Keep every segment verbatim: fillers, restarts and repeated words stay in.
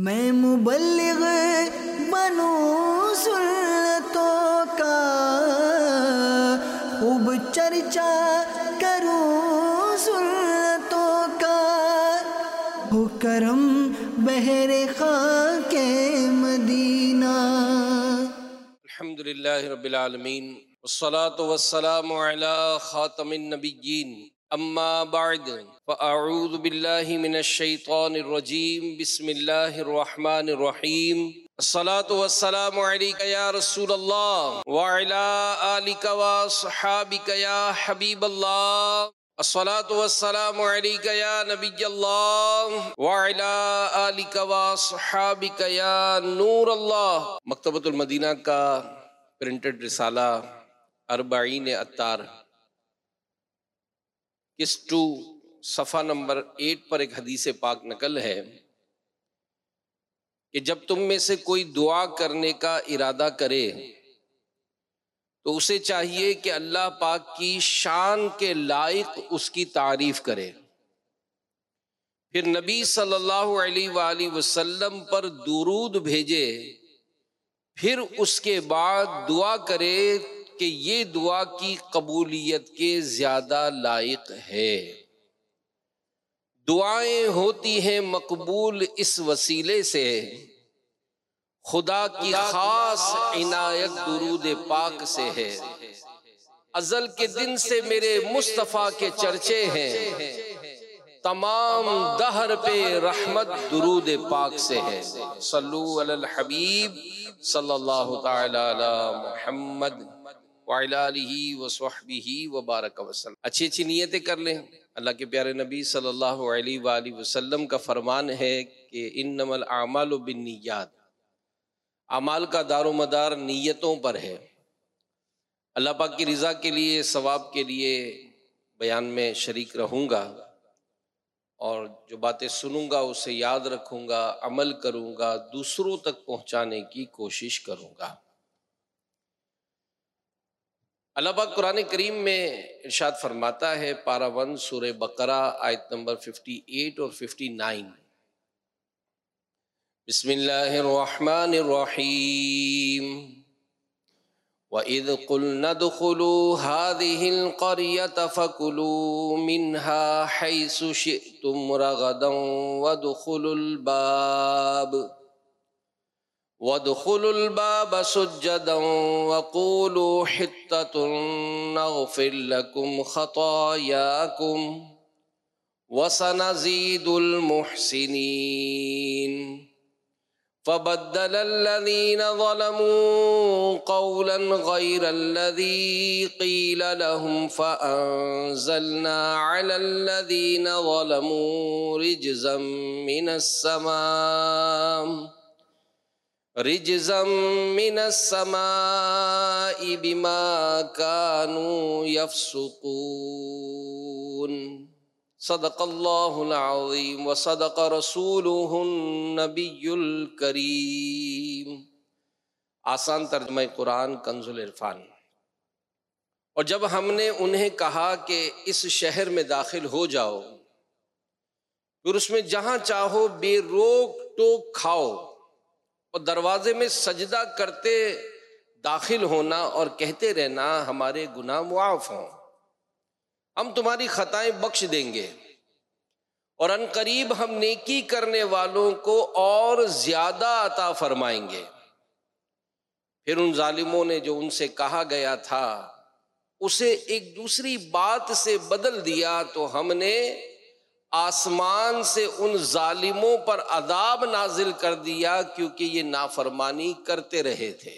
میں مبلغ بنوں سنتوں کا، خوب چرچا کروں سنتوں کا، ہو کرم بہر خاک مدینہ۔ الحمدللہ رب العالمین والصلاة والسلام علی خاتم النبیین، اما بعد فاعوذ باللہ من الشیطان الرجیم، بسم اللہ الرحمن الرحیم۔ الصلاة والسلام علیک یا رسول اللہ وعلی آلک واصحابک یا حبیب اللہ، الصلاة والسلام علیک یا نبی اللہ وعلی آلک واصحابک یا نور اللہ۔ مکتبۃ المدینہ کا پرنٹڈ رسالہ اربعین اتار کس ٹو صفحہ نمبر ایٹ پر ایک حدیث پاک نقل ہے کہ جب تم میں سے کوئی دعا کرنے کا ارادہ کرے تو اسے چاہیے کہ اللہ پاک کی شان کے لائق اس کی تعریف کرے، پھر نبی صلی اللہ علیہ وآلہ وسلم پر درود بھیجے، پھر اس کے بعد دعا کرے کہ یہ دعا کی قبولیت کے زیادہ لائق ہے۔ دعائیں ہوتی ہیں مقبول اس وسیلے سے، خدا کی خاص عنایت درود پاک سے ہے، ازل کے دن سے میرے مصطفیٰ کے چرچے ہیں، تمام دہر پہ رحمت درود پاک سے ہے۔ صلو علی الحبیب صلی اللہ تعالی علی محمد وعلی آلہ وصحبہ وبارک وسلم۔ اچھی اچھی نیتیں کر لیں۔ اللہ کے پیارے نبی صلی اللہ علیہ وآلہ وسلم کا فرمان ہے کہ انما الاعمال بالنیات، اعمال کا دار و مدار نیتوں پر ہے۔ اللہ پاک کی رضا کے لیے، ثواب کے لیے بیان میں شریک رہوں گا، اور جو باتیں سنوں گا اسے یاد رکھوں گا، عمل کروں گا، دوسروں تک پہنچانے کی کوشش کروں گا۔ اللہ پاک قرآن کریم میں ارشاد فرماتا ہے، پارہ ون سورہ بقرہ آیت نمبر ففٹی ایٹ اور ففٹی نائن، بسم اللہ الرحمن الرحیم، وَإِذْ قُلْنَا ادْخُلُوا هَٰذِهِ الْقَرْيَةَ فَكُلُوا مِنْهَا حَيْثُ شِئْتُمْ رَغَدًا وَادْخُلُوا الْبَابَ وَادْخُلُوا الْبَابَ سُجَّدًا وَقُولُوا حِطَّةٌ نَغْفِرْ لَكُمْ خَطَايَاكُمْ وَسَنَزِيدُ الْمُحْسِنِينَ۔ فَبَدَّلَ الَّذِينَ ظَلَمُوا قَوْلًا غَيْرَ الَّذِي قِيلَ لَهُمْ فَأَنزَلْنَا عَلَى الَّذِينَ ظَلَمُوا رِجْزًا مِّنَ السَّمَاءِ رِجْزًا مِّنَ السَّمَاءِ بِمَا كَانُوا يَفْسُقُونَ۔ صدق اللہ العظیم وصدق رسولہ النبی الکریم۔ آسان ترجمہ قرآن کنز العرفان۔ اور جب ہم نے انہیں کہا کہ اس شہر میں داخل ہو جاؤ، پھر اس میں جہاں چاہو بے روک ٹوک کھاؤ، اور دروازے میں سجدہ کرتے داخل ہونا اور کہتے رہنا ہمارے گناہ معاف ہوں، ہم تمہاری خطائیں بخش دیں گے، اور ان قریب ہم نیکی کرنے والوں کو اور زیادہ عطا فرمائیں گے۔ پھر ان ظالموں نے جو ان سے کہا گیا تھا اسے ایک دوسری بات سے بدل دیا، تو ہم نے آسمان سے ان ظالموں پر عذاب نازل کر دیا، کیونکہ یہ نافرمانی کرتے رہے تھے۔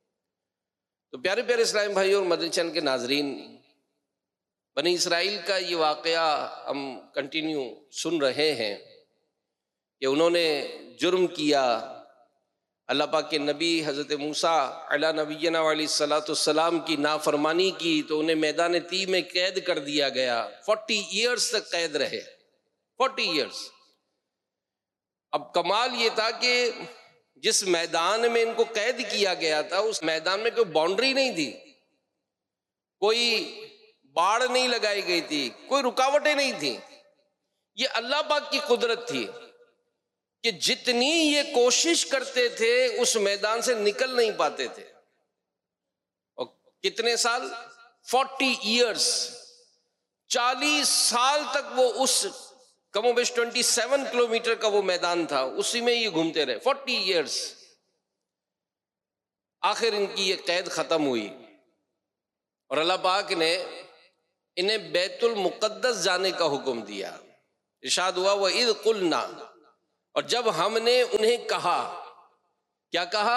تو پیارے پیارے اسلامی بھائی اور مدنی چینل کے ناظرین، بنی اسرائیل کا یہ واقعہ ہم کنٹینیو سن رہے ہیں کہ انہوں نے جرم کیا، اللہ پاک کے نبی حضرت موسیٰ علیہ نبینا علیہ الصلوۃ والسلام کی نافرمانی کی تو انہیں میدان طی میں قید کر دیا گیا، فورٹی ایئرز تک قید رہے، فورٹی ایئرز۔ اب کمال یہ تھا کہ جس میدان میں ان کو قید کیا گیا تھا اس میدان میں کوئی باؤنڈری نہیں تھی، کوئی باڑ نہیں لگائی گئی تھی، کوئی رکاوٹیں نہیں تھیں، یہ اللہ پاک کی قدرت تھی کہ جتنی یہ کوشش کرتے تھے اس میدان سے نکل نہیں پاتے تھے. اور کتنے سال؟ فورٹی ایئرس، چالیس سال تک وہ اس کم و بیش ٹوینٹی سیون کلو میٹر کا وہ میدان تھا، اسی میں یہ گھومتے رہے فورٹی ایئرس. آخر ان کی یہ قید ختم ہوئی اور اللہ پاک نے انہیں بیت المقدس جانے کا حکم دیا. ارشاد ہوا وَإِذْ قُلْنَا، اور جب ہم نے انہیں کہا، کیا کہا؟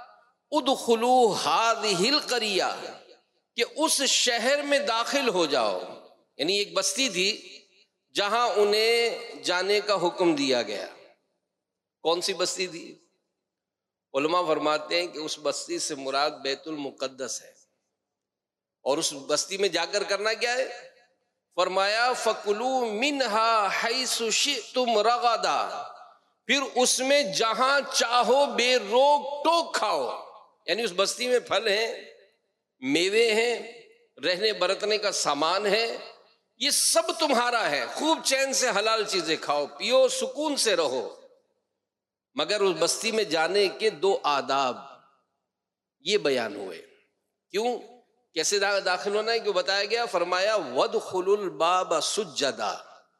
ادخلوا هذه القرية، کہ اس شہر میں داخل ہو جاؤ. یعنی ایک بستی تھی جہاں انہیں جانے کا حکم دیا گیا. کون سی بستی تھی؟ علماء فرماتے ہیں کہ اس بستی سے مراد بیت المقدس ہے. اور اس بستی میں جا کر کرنا کیا ہے؟ فرمایا فَكُلُوا مِنْهَا حَيْثُ شِئْتُمْ رَغَدًا، پھر اس میں جہاں چاہو بے روک ٹوک کھاؤ. یعنی اس بستی میں پھل ہیں، میوے ہیں، رہنے برتنے کا سامان ہے، یہ سب تمہارا ہے. خوب چین سے حلال چیزیں کھاؤ پیو، سکون سے رہو. مگر اس بستی میں جانے کے دو آداب یہ بیان ہوئے. کیوں؟ کیسے داخل ہونا ہے؟ کیوں بتایا گیا؟ فرمایا وَادْخُلُوا الْبَابَ سُجَّدًا،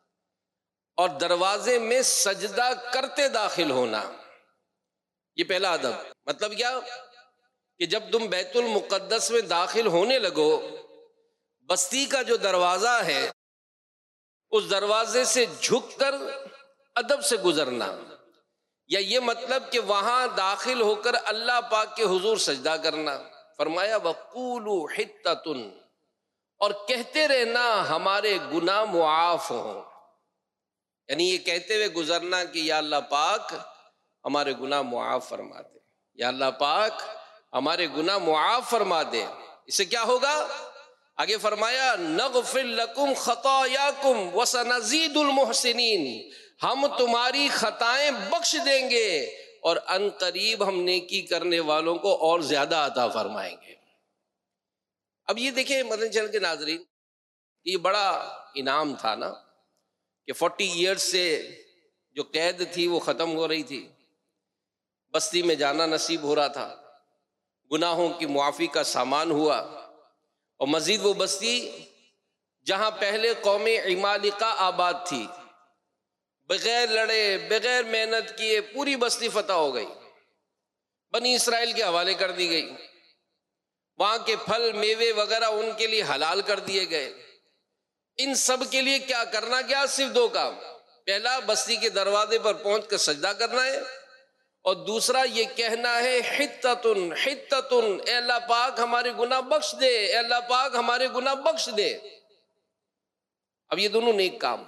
اور دروازے میں سجدہ کرتے داخل ہونا. یہ پہلا ادب. مطلب کیا؟ کہ جب تم بیت المقدس میں داخل ہونے لگو، بستی کا جو دروازہ ہے اس دروازے سے جھک کر ادب سے گزرنا. یا یہ مطلب کہ وہاں داخل ہو کر اللہ پاک کے حضور سجدہ کرنا. فرمایا وَقُولُوا حِطَّةٌ، اور کہتے رہنا ہمارے گناہ معاف ہوں. یعنی یہ کہتے ہوئے گزرنا کہ یا اللہ پاک ہمارے گناہ معاف فرما دے، یا اللہ پاک ہمارے گناہ معاف فرما دے. اس سے کیا ہوگا؟ آگے فرمایا نغفر لکم خطایاکم وسنزید المحسنین، ہم تمہاری خطائیں بخش دیں گے اور ان قریب ہم نیکی کرنے والوں کو اور زیادہ عطا فرمائیں گے. اب یہ دیکھیں مدنی چینل کے ناظرین، یہ بڑا انعام تھا نا کہ فورٹی ایئرز سے جو قید تھی وہ ختم ہو رہی تھی، بستی میں جانا نصیب ہو رہا تھا، گناہوں کی معافی کا سامان ہوا. اور مزید وہ بستی جہاں پہلے قوم عمالقہ آباد تھی، بغیر لڑے بغیر محنت کیے پوری بستی فتح ہو گئی، بنی اسرائیل کے حوالے کر دی گئی. وہاں کے پھل میوے وغیرہ ان کے لیے حلال کر دیے گئے. ان سب کے لیے کیا کرنا؟ کیا؟ صرف دو کام. پہلا بستی کے دروازے پر پہنچ کر سجدہ کرنا ہے، اور دوسرا یہ کہنا ہے حتتن حتتن، اے اللہ پاک ہمارے گناہ بخش دے، اے اللہ پاک ہمارے گناہ بخش دے. اب یہ دونوں نیک کام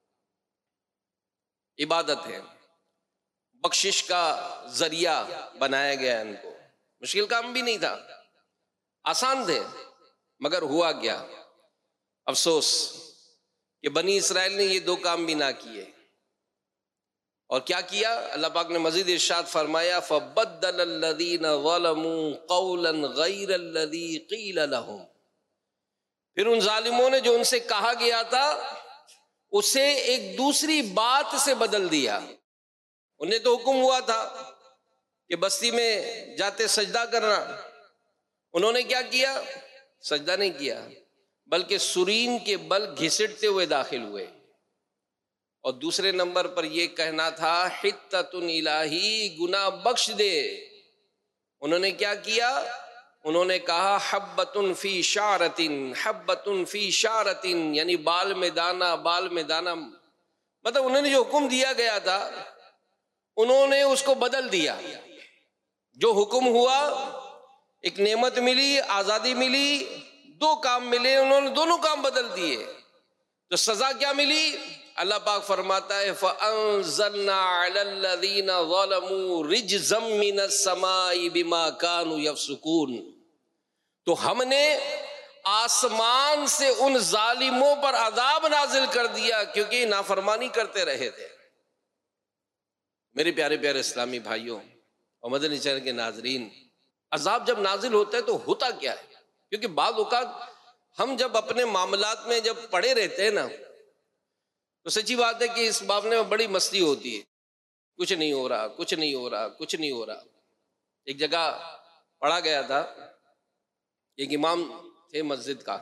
عبادت ہے، بخشش کا ذریعہ بنایا گیا ان کو. مشکل کام بھی نہیں تھا، آسان تھے. مگر ہوا کیا؟ افسوس کہ بنی اسرائیل نے یہ دو کام بھی نہ کیے. اور کیا کیا؟ اللہ پاک نے مزید ارشاد فرمایا فَبَدَّلَ الَّذِينَ ظَلَمُوا قَوْلًا غَيْرَ الَّذِي قِيلَ لَهُمْ، پھر ان ظالموں نے جو ان سے کہا گیا تھا اسے ایک دوسری بات سے بدل دیا. انہیں تو حکم ہوا تھا کہ بستی میں جاتے سجدہ کرنا، انہوں نے کیا کیا؟ سجدہ نہیں کیا، بلکہ سرین کے بل گھسٹتے ہوئے داخل ہوئے. اور دوسرے نمبر پر یہ کہنا تھا حتتن الہی گناہ بخش دے. انہوں نے کیا کیا؟ انہوں نے کہا حبتن فی شعرتن حبتن فی شعرتن، یعنی بال میں دانا بال میں دانا. مطلب انہوں نے جو حکم دیا گیا تھا انہوں نے اس کو بدل دیا. جو حکم ہوا، ایک نعمت ملی، آزادی ملی، دو کام ملے، انہوں نے دونوں کام بدل دیے. تو سزا کیا ملی؟ اللہ پاک فرماتا ہے فَأَنزَلْنَا عَلَى الَّذِينَ ظَلَمُوا رِجْزًا مِّنَ السَّمَاءِ بِمَا كَانُوا يَفْسُقُونَ، تو ہم نے آسمان سے ان ظالموں پر عذاب نازل کر دیا کیونکہ نافرمانی کرتے رہے تھے. میرے پیارے پیارے اسلامی بھائیوں اور مدنی چینل کے ناظرین، عذاب جب نازل ہوتا ہے تو ہوتا کیا ہے؟ کیونکہ بعض اوقات ہم جب اپنے معاملات میں جب پڑے رہتے ہیں نا تو سچی بات ہے کہ اس معاملے میں بڑی مستی ہوتی ہے. کچھ نہیں ہو رہا، کچھ نہیں ہو رہا، کچھ نہیں ہو رہا۔ ایک جگہ پڑھا گیا تھا، ایک امام تھے مسجد کا،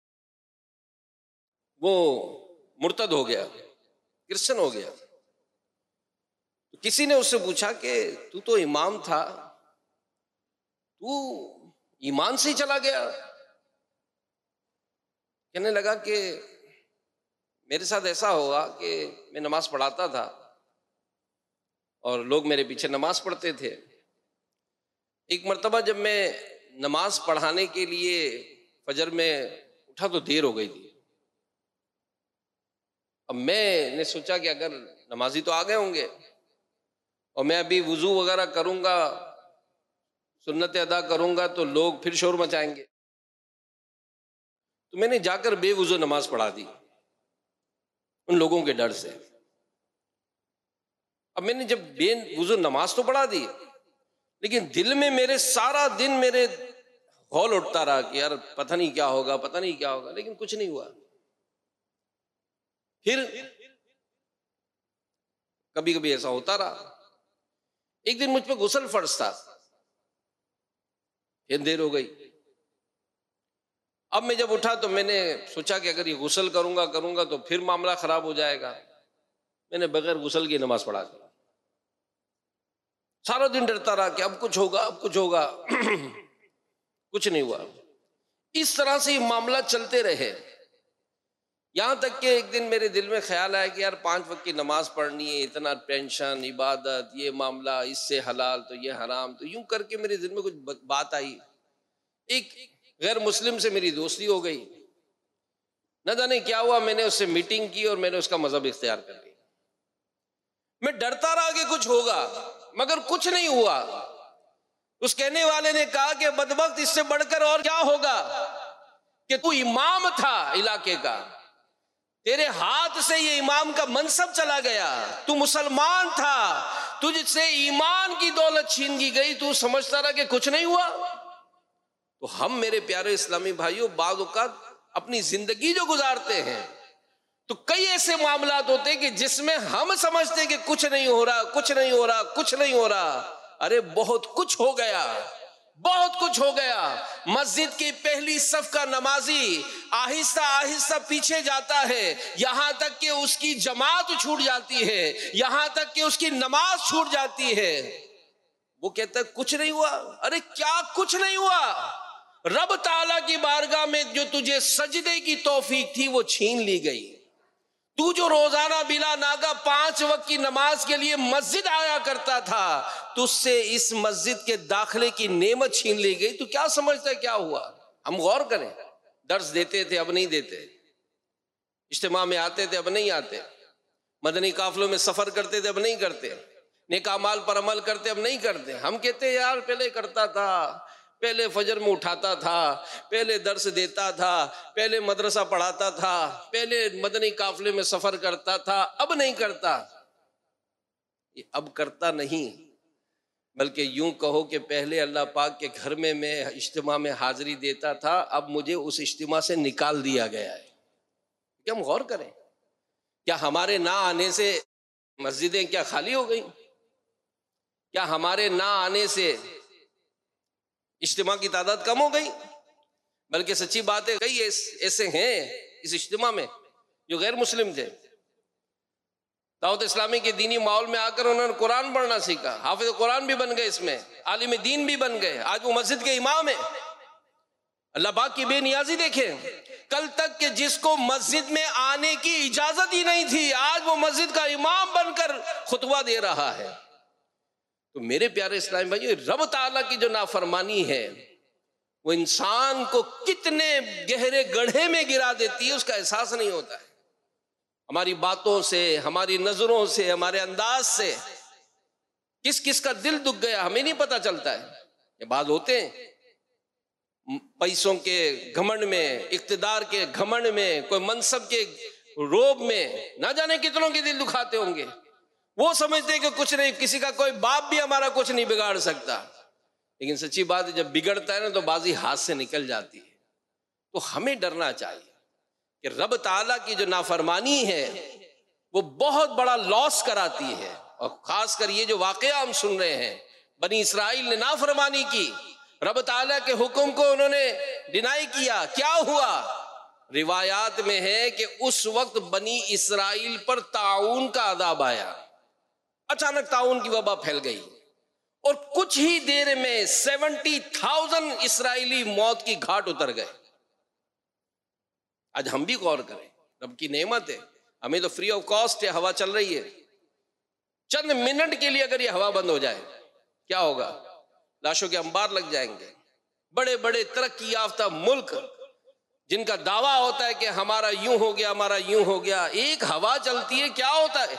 وہ مرتد ہو گیا، کرسچن ہو گیا۔ کسی نے اس سے پوچھا کہ تو تو امام تھا، تو ایمان سے ہی چلا گیا؟ کہنے لگا کہ میرے ساتھ ایسا ہوا کہ میں نماز پڑھاتا تھا اور لوگ میرے پیچھے نماز پڑھتے تھے۔ ایک مرتبہ جب میں نماز پڑھانے کے لیے فجر میں اٹھا تو دیر ہو گئی تھی۔ اب میں نے سوچا کہ اگر نمازی تو آ گئے ہوں گے اور میں ابھی وضو وغیرہ کروں گا، سنت ادا کروں گا تو لوگ پھر شور مچائیں گے، تو میں نے جا کر بے وضو نماز پڑھا دی ان لوگوں کے ڈر سے۔ اب میں نے جب بے وضو نماز تو پڑھا دی، لیکن دل میں میرے سارا دن میرے ہول اٹھتا رہا کہ یار پتہ نہیں کیا ہوگا، پتہ نہیں کیا ہوگا، لیکن کچھ نہیں ہوا۔ پھر کبھی کبھی ایسا ہوتا رہا۔ ایک دن مجھ پہ غسل فرض تھا، پھر دیر ہو گئی۔ اب میں جب اٹھا تو میں نے سوچا کہ اگر یہ غسل کروں گا کروں گا تو پھر معاملہ خراب ہو جائے گا، میں نے بغیر غسل کی نماز پڑھا دی۔ سارا دن ڈرتا رہا کہ اب کچھ ہوگا، اب کچھ ہوگا، کچھ نہیں ہوا۔ اس طرح سے یہ معاملہ چلتے رہے، یہاں تک کہ ایک دن میرے دل میں خیال آیا کہ یار پانچ وقت کی نماز پڑھنی ہے، اتنا ٹینشن، عبادت، یہ معاملہ، اس سے حلال تو یہ حرام، تو یوں کر کے میرے دل میں کچھ بات آئی۔ ایک غیر مسلم سے میری دوستی ہو گئی، نہ جانے کیا ہوا، میں نے اس سے میٹنگ کی اور میں نے اس کا مذہب اختیار کر لیا۔ میں ڈرتا رہا کہ کچھ ہوگا، مگر کچھ نہیں ہوا۔ اس کہنے والے نے کہا کہ بدبخت، اس سے بڑھ کر اور کیا ہوگا کہ تو امام تھا علاقے کا، تیرے ہاتھ سے یہ امام کا منصب چلا گیا، تو مسلمان تھا، تجھ سے ایمان کی دولت چھین کی گئی، تو سمجھتا رہا کہ کچھ نہیں ہوا۔ تو ہم میرے پیارے اسلامی بھائیوں بعض اوقات اپنی زندگی جو گزارتے ہیں تو کئی ایسے معاملات ہوتے ہیں کہ جس میں ہم سمجھتے ہیں کہ کچھ نہیں ہو رہا، کچھ نہیں ہو رہا، کچھ نہیں ہو رہا، ارے بہت کچھ ہو گیا، بہت کچھ ہو گیا۔ مسجد کی پہلی صف کا نمازی آہستہ آہستہ پیچھے جاتا ہے، یہاں تک کہ اس کی جماعت چھوٹ جاتی ہے، یہاں تک کہ اس کی نماز چھوٹ جاتی ہے۔ وہ کہتا ہے کچھ نہیں ہوا، ارے کیا کچھ نہیں ہوا؟ رب تعالیٰ کی بارگاہ میں جو تجھے سجدے کی توفیق تھی وہ چھین لی گئی۔ تو جو روزانہ بلا ناگا پانچ وقت کی نماز کے لیے مسجد آیا کرتا تھا، تجھ سے اس مسجد کے داخلے کی نعمت چھین لی گئی۔ تو کیا سمجھتا ہے کیا ہوا؟ ہم غور کریں، درس دیتے تھے اب نہیں دیتے، اجتماع میں آتے تھے اب نہیں آتے، مدنی قافلوں میں سفر کرتے تھے اب نہیں کرتے، نیک اعمال پر عمل کرتے اب نہیں کرتے۔ ہم کہتے یار پہلے کرتا تھا، پہلے فجر میں اٹھاتا تھا، پہلے درس دیتا تھا، پہلے مدرسہ پڑھاتا تھا، پہلے مدنی قافلے میں سفر کرتا تھا، اب نہیں کرتا۔ یہ اب کرتا نہیں، بلکہ یوں کہو کہ پہلے اللہ پاک کے گھر میں میں اجتماع میں حاضری دیتا تھا، اب مجھے اس اجتماع سے نکال دیا گیا ہے۔ کیا ہم غور کریں، کیا ہمارے نہ آنے سے مسجدیں کیا خالی ہو گئیں؟ کیا ہمارے نہ آنے سے اجتماع کی تعداد کم ہو گئی؟ بلکہ سچی بات ہے کئی ایسے ہیں اس اجتماع میں جو غیر مسلم تھے، دعوت اسلامی کے دینی ماحول میں آ کر انہوں نے قرآن پڑھنا سیکھا، حافظ قرآن بھی بن گئے، اس میں عالم دین بھی بن گئے، آج وہ مسجد کے امام ہیں۔ اللہ پاک کی بے نیازی دیکھیں، کل تک کہ جس کو مسجد میں آنے کی اجازت ہی نہیں تھی، آج وہ مسجد کا امام بن کر خطبہ دے رہا ہے۔ تو میرے پیارے اسلامی بھائیو، رب تعالیٰ کی جو نافرمانی ہے وہ انسان کو کتنے گہرے گڑھے میں گرا دیتی ہے اس کا احساس نہیں ہوتا ہے۔ ہماری باتوں سے، ہماری نظروں سے، ہمارے انداز سے کس کس کا دل دکھ گیا ہمیں نہیں پتہ چلتا ہے۔ یہ بات ہوتے ہیں پیسوں کے گھمنڈ میں، اقتدار کے گھمنڈ میں، کوئی منصب کے روب میں، نہ جانے کتنوں کے دل دکھاتے ہوں گے۔ وہ سمجھتے ہیں کہ کچھ نہیں، کسی کا کوئی باپ بھی ہمارا کچھ نہیں بگاڑ سکتا، لیکن سچی بات ہے جب بگڑتا ہے نا تو بازی ہاتھ سے نکل جاتی ہے۔ تو ہمیں ڈرنا چاہیے کہ رب تعالیٰ کی جو نافرمانی ہے وہ بہت بڑا لاس کراتی ہے۔ اور خاص کر یہ جو واقعہ ہم سن رہے ہیں، بنی اسرائیل نے نافرمانی کی، رب تعالیٰ کے حکم کو انہوں نے ڈینائی کیا، کیا ہوا؟ روایات میں ہے کہ اس وقت بنی اسرائیل پر طاعون کا عذاب آیا، اچانک طاعون کی وبا پھیل گئی اور کچھ ہی دیر میں سیونٹی تھاؤزینڈ اسرائیلی موت کی گھاٹ اتر گئے۔ آج ہم بھی غور کریں، رب کی نعمت ہے، ہمیں تو فری آف کاسٹ ہے، ہوا چل رہی ہے، چند منٹ کے لیے اگر یہ ہوا بند ہو جائے کیا ہوگا؟ لاشوں کے انبار لگ جائیں گے۔ بڑے بڑے ترقی یافتہ ملک جن کا دعویٰ ہوتا ہے کہ ہمارا یوں ہو گیا، ہمارا یوں ہو گیا، ایک ہوا چلتی ہے کیا ہوتا ہے؟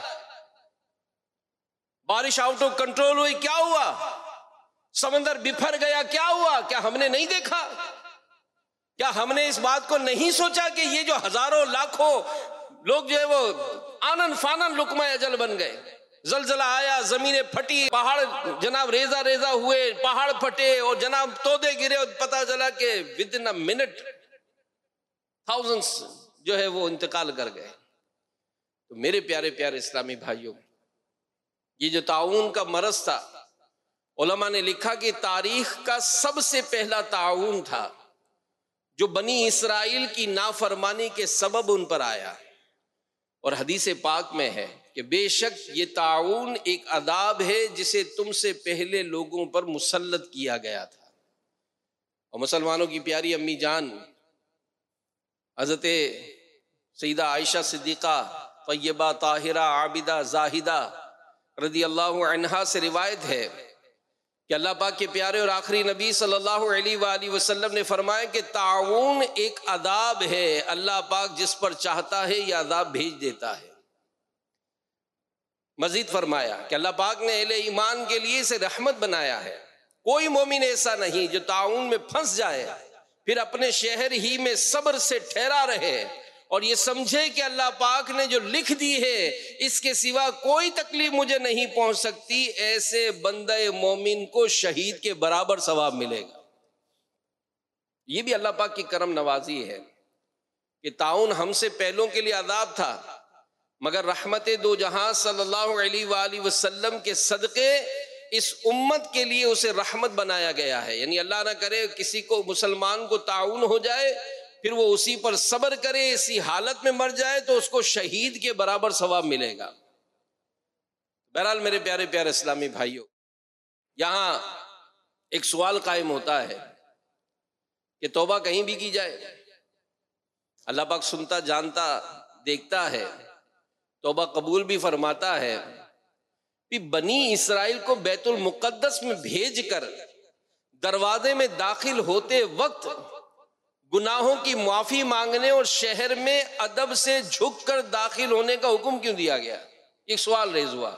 بارش آؤٹ آف کنٹرول ہوئی کیا ہوا؟ سمندر بفر گیا کیا ہوا؟ کیا ہم نے نہیں دیکھا؟ کیا ہم نے اس بات کو نہیں سوچا کہ یہ جو ہزاروں لاکھوں لوگ جو ہے وہ آنن فانن لقمہ اجل بن گئے؟ زلزلہ آیا، زمینیں پھٹی، پہاڑ جناب ریزہ ریزہ ہوئے، پہاڑ پھٹے اور جناب تودے گرے اور پتہ چلا کہ within a minute thousands جو ہے وہ انتقال کر گئے۔ تو میرے پیارے پیارے اسلامی بھائیوں، یہ جو طاعون کا مرض تھا، علماء نے لکھا کہ تاریخ کا سب سے پہلا طاعون تھا جو بنی اسرائیل کی نافرمانی کے سبب ان پر آیا، اور حدیث پاک میں ہے کہ بے شک یہ طاعون ایک عذاب ہے جسے تم سے پہلے لوگوں پر مسلط کیا گیا تھا۔ اور مسلمانوں کی پیاری امی جان حضرت سیدہ عائشہ صدیقہ طیبہ طاہرہ عابدہ زاہدہ رضی اللہ عنہا سے روایت ہے کہ اللہ پاک کے پیارے اور آخری نبی صلی اللہ علیہ وآلہ وسلم نے فرمایا کہ طاعون ایک عذاب ہے، اللہ پاک جس پر چاہتا ہے یہ عذاب بھیج دیتا ہے۔ مزید فرمایا کہ اللہ پاک نے اہل ایمان کے لیے اسے رحمت بنایا ہے، کوئی مومن ایسا نہیں جو طاعون میں پھنس جائے پھر اپنے شہر ہی میں صبر سے ٹھہرا رہے اور یہ سمجھے کہ اللہ پاک نے جو لکھ دی ہے اس کے سوا کوئی تکلیف مجھے نہیں پہنچ سکتی، ایسے بندہ مومن کو شہید کے برابر ثواب ملے گا۔ یہ بھی اللہ پاک کی کرم نوازی ہے کہ طاعون ہم سے پہلوں کے لیے عذاب تھا، مگر رحمت دو جہاں صلی اللہ علیہ وآلہ وسلم کے صدقے اس امت کے لیے اسے رحمت بنایا گیا ہے۔ یعنی اللہ نہ کرے کسی کو مسلمان کو طاعون ہو جائے پھر وہ اسی پر صبر کرے، اسی حالت میں مر جائے تو اس کو شہید کے برابر ثواب ملے گا۔ بہرحال میرے پیارے پیارے اسلامی بھائیوں، یہاں ایک سوال قائم ہوتا ہے کہ توبہ کہیں بھی کی جائے، اللہ پاک سنتا جانتا دیکھتا ہے، توبہ قبول بھی فرماتا ہے، بھی بنی اسرائیل کو بیت المقدس میں بھیج کر دروازے میں داخل ہوتے وقت گناہوں کی معافی مانگنے اور شہر میں ادب سے جھک کر داخل ہونے کا حکم کیوں دیا گیا؟ ایک سوال ریز ہوا،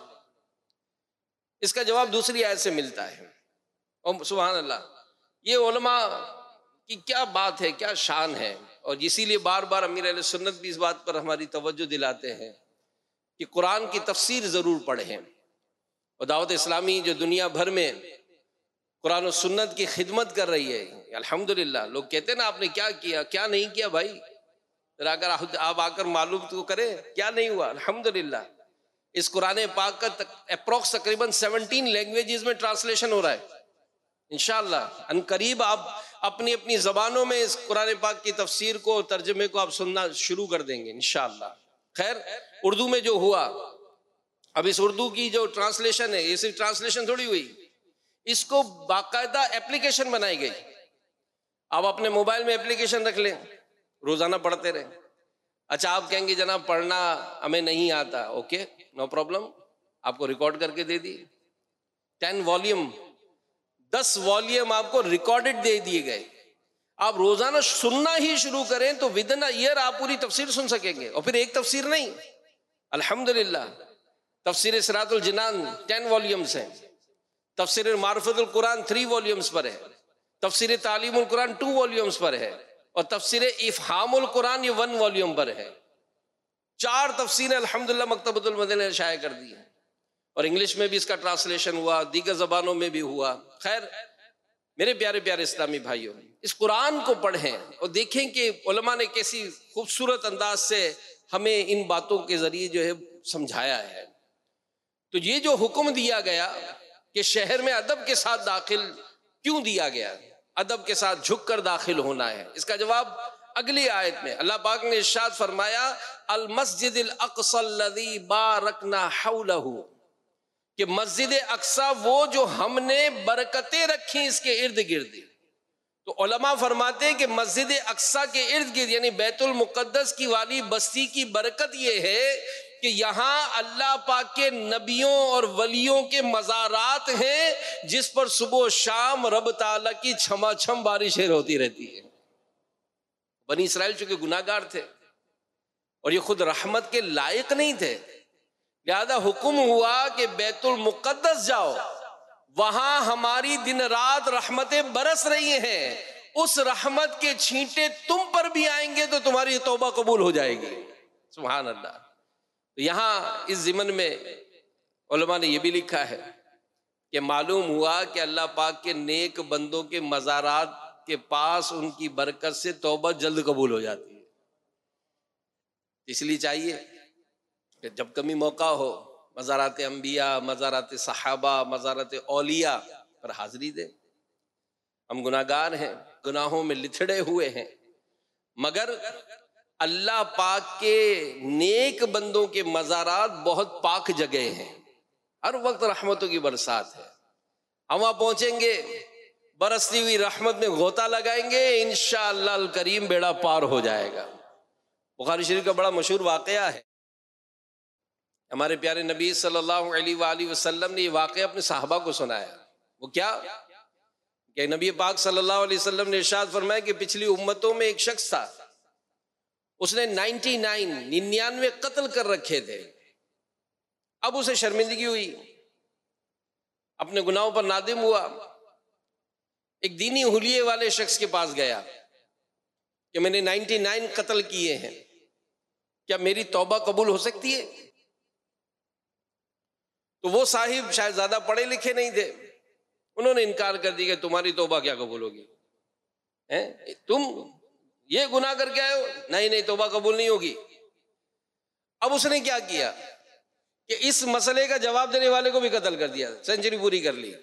اس کا جواب دوسری آیت سے ملتا ہے۔ اور سبحان اللہ، یہ علماء کی کیا بات ہے، کیا شان ہے، اور اسی لیے بار بار امیر اہل سنت بھی اس بات پر ہماری توجہ دلاتے ہیں کہ قرآن کی تفسیر ضرور پڑھیں، اور دعوت اسلامی جو دنیا بھر میں قرآن و سنت کی خدمت کر رہی ہے، الحمدللہ۔ لوگ کہتے ہیں نا آپ نے کیا کیا، کیا نہیں کیا بھائی، ذرا اگر آپ آ کر معلوم تو کریں کیا نہیں ہوا۔ الحمدللہ اس قرآن پاک کا اپروکس تقریباً سیونٹین لینگویجز میں ٹرانسلیشن ہو رہا ہے، انشاءاللہ ان قریب آپ اپنی اپنی زبانوں میں اس قرآن پاک کی تفسیر کو، ترجمے کو آپ سننا شروع کر دیں گے انشاءاللہ۔ خیر، اردو میں جو ہوا، اب اس اردو کی جو ٹرانسلیشن ہے، یہ صرف ٹرانسلیشن تھوڑی ہوئی، اس کو باقاعدہ اپلیکیشن بنائی گئی۔ آپ اپنے موبائل میں اپلیکیشن رکھ لیں، روزانہ پڑھتے رہیں۔ اچھا آپ کہیں گے جناب پڑھنا ہمیں نہیں آتا، اوکے نو پرابلم، آپ کو ریکارڈ کر کے دے دی، ٹین والیوم دس والیوم آپ کو ریکارڈڈ دے دیے گئے، آپ روزانہ سننا ہی شروع کریں تو ود ان ایئر آپ پوری تفسیر سن سکیں گے۔ اور پھر ایک تفسیر نہیں، الحمدللہ تفسیر صراط الجنان ٹین والیومز ہیں، تفسیر معرفت القرآن تھری والیومز پر ہے، تفسیر تعلیم القرآن ٹو والیومز پر ہے، اور تفسیر افہام القرآن یہ ون والیوم پر ہے۔ چار تفسیریں الحمدللہ مکتبۃ المدینہ نے شائع کر دی ہیں، اور انگلش میں بھی اس کا ٹرانسلیشن ہوا، دیگر زبانوں میں بھی ہوا۔ خیر میرے پیارے پیارے اسلامی بھائیوں، اس قرآن کو پڑھیں اور دیکھیں کہ علماء نے کیسی خوبصورت انداز سے ہمیں ان باتوں کے ذریعے جو ہے سمجھایا ہے۔ تو یہ جو حکم دیا گیا کہ شہر میں ادب کے ساتھ داخل کیوں دیا گیا، ادب کے ساتھ جھک کر داخل ہونا ہے، اس کا جواب اگلی آیت میں اللہ پاک نے ارشاد فرمایا المسجد الاقصی الذی بارکنا حولہ، کہ مسجد اقصی وہ جو ہم نے برکتیں رکھی اس کے ارد گرد۔ تو علماء فرماتے ہیں کہ مسجد اقصی کے ارد گرد یعنی بیت المقدس کی والی بستی کی برکت یہ ہے کہ یہاں اللہ پاک کے نبیوں اور ولیوں کے مزارات ہیں، جس پر صبح و شام رب تعالیٰ کی چھما چھم بارشیں ہوتی رہتی ہیں۔ بنی اسرائیل چونکہ گناہ گار تھے اور یہ خود رحمت کے لائق نہیں تھے، لہذا حکم ہوا کہ بیت المقدس جاؤ، وہاں ہماری دن رات رحمتیں برس رہی ہیں، اس رحمت کے چھینٹے تم پر بھی آئیں گے تو تمہاری توبہ قبول ہو جائے گی۔ سبحان اللہ۔ تو یہاں اس ضمن میں علماء نے یہ بھی لکھا ہے کہ معلوم ہوا کہ اللہ پاک کے نیک بندوں کے مزارات کے پاس ان کی برکت سے توبہ جلد قبول ہو جاتی ہے۔ اس لیے چاہیے کہ جب کمی موقع ہو مزارات انبیاء، مزارات صحابہ، مزارات اولیاء پر حاضری دیں۔ ہم گناہ گار ہیں، گناہوں میں لتھڑے ہوئے ہیں، مگر اللہ پاک کے نیک بندوں کے مزارات بہت پاک جگہ ہیں، ہر وقت رحمتوں کی برسات ہے۔ ہم وہاں پہنچیں گے، برستی ہوئی رحمت میں غوطہ لگائیں گے، انشاءاللہ الکریم بیڑا پار ہو جائے گا۔ بخاری شریف کا بڑا مشہور واقعہ ہے، ہمارے پیارے نبی صلی اللہ علیہ وآلہ وسلم نے یہ واقعہ اپنے صحابہ کو سنایا۔ وہ کیا کہ نبی پاک صلی اللہ علیہ وسلم نے ارشاد فرمایا کہ پچھلی امتوں میں ایک شخص تھا، اس نے نائنٹی نائن ننانوے قتل کر رکھے تھے۔ اب اسے شرمندگی ہوئی، اپنے گناہوں پر نادم ہوا، ایک دینی حلیے والے شخص کے پاس گیا کہ میں نے نائنٹی نائن قتل کیے ہیں، کیا میری توبہ قبول ہو سکتی ہے؟ تو وہ صاحب شاید زیادہ پڑھے لکھے نہیں تھے، انہوں نے انکار کر دیا کہ تمہاری توبہ کیا قبول ہوگی، تم یہ گناہ کر کے آئے ہو، نہیں نہیں توبہ قبول نہیں ہوگی۔ اب اس نے کیا کیا کہ اس مسئلے کا جواب دینے والے کو بھی قتل کر دیا، سینچری پوری کر لی،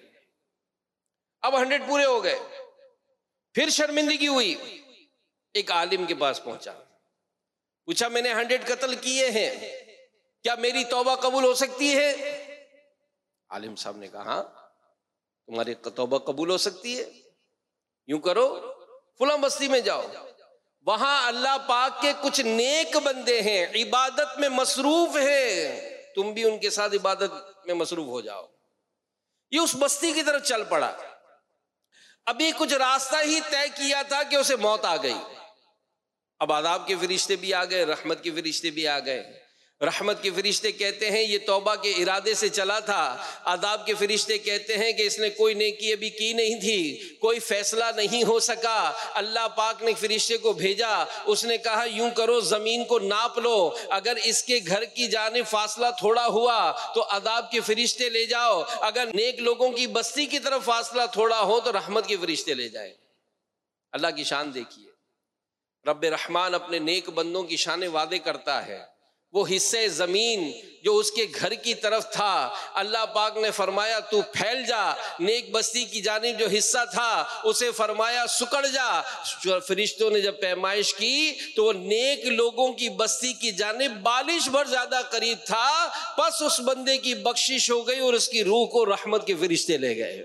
اب ہنڈریڈ پورے ہو گئے۔ پھر شرمندگی ہوئی، ایک عالم کے پاس پہنچا، پوچھا میں نے ہنڈریڈ قتل کیے ہیں، کیا میری توبہ قبول ہو سکتی ہے؟ عالم صاحب نے کہا ہاں تمہاری توبہ قبول ہو سکتی ہے، یوں کرو فلاں بستی میں جاؤ، وہاں اللہ پاک کے کچھ نیک بندے ہیں، عبادت میں مصروف ہیں، تم بھی ان کے ساتھ عبادت میں مصروف ہو جاؤ۔ یہ اس بستی کی طرف چل پڑا، ابھی کچھ راستہ ہی طے کیا تھا کہ اسے موت آ گئی۔ اب عذاب کے فرشتے بھی آ گئے، رحمت کے فرشتے بھی آ گئے۔ رحمت کے فرشتے کہتے ہیں یہ توبہ کے ارادے سے چلا تھا، عذاب کے فرشتے کہتے ہیں کہ اس نے کوئی نیکی ابھی کی نہیں تھی، کوئی فیصلہ نہیں ہو سکا۔ اللہ پاک نے فرشتے کو بھیجا، اس نے کہا یوں کرو زمین کو ناپ لو، اگر اس کے گھر کی جانب فاصلہ تھوڑا ہوا تو عذاب کے فرشتے لے جاؤ، اگر نیک لوگوں کی بستی کی طرف فاصلہ تھوڑا ہو تو رحمت کے فرشتے لے جائیں۔ اللہ کی شان دیکھیے، رب رحمان اپنے نیک بندوں کی شان وعدے کرتا ہے۔ وہ حصے زمین جو اس کے گھر کی طرف تھا، اللہ پاک نے فرمایا تو پھیل جا، نیک بستی کی جانب جو حصہ تھا اسے فرمایا سکڑ جا۔ فرشتوں نے جب پیمائش کی تو وہ نیک لوگوں کی بستی کی جانب بالش بھر زیادہ قریب تھا، پس اس بندے کی بخشش ہو گئی اور اس کی روح کو رحمت کے فرشتے لے گئے۔